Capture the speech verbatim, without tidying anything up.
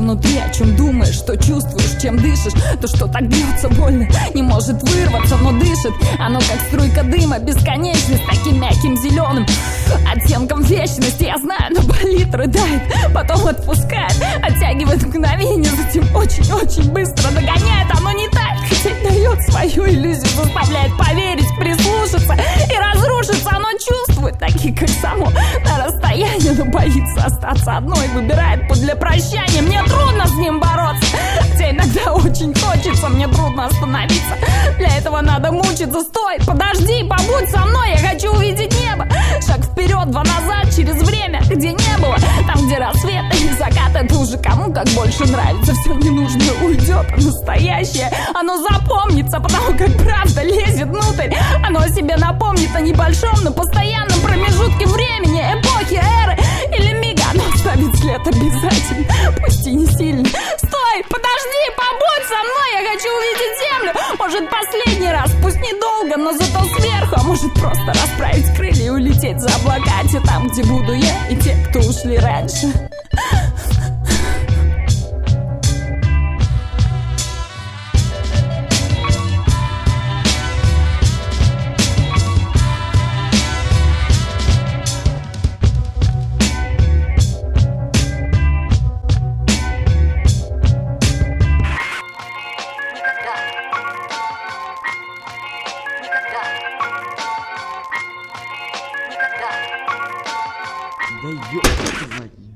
внутри, о чем думаешь, что чувствуешь, чем дышишь. То, что так бьется больно, не может вырваться, но дышит. Оно как струйка дыма, бесконечность, таким мягким зеленым оттенком вечности. Я знаю, но болит, рыдает, потом отпускает, оттягивает мгновение, затем очень-очень быстро догоняет. Оно не тает, хотя и дает свою иллюзию, заставляет поверить, прислушаться и разрушиться. Оно чувствует, такие как само, на расстоянии, но боится остаться одной, выбирает путь для прощания. Мне трудно с ним бороться, хотя иногда очень хочется, мне трудно остановиться. Для этого надо мучиться. Стой, подожди, побудь со мной, я хочу увидеть небо. Шаг вперед, два назад, через время, где не было. Там, где рассвет или закат, это уже кому как больше нравится. Все ненужное уйдет, а настоящее оно запомнится, потому как правда лезет внутрь. Оно о себе напомнит о небольшом, но постоянном промежутке времени, эпохи, эры или мига. Оно оставит след обязательно, пусть и не сильный. Стой, подожди, побудь со мной, я хочу увидеть землю. Может, последний раз, пусть недолго, но зато сверху. А может, просто расправить крылья и улететь за облака, те там, где буду я, и те, кто ушли раньше. Да ёпта твою.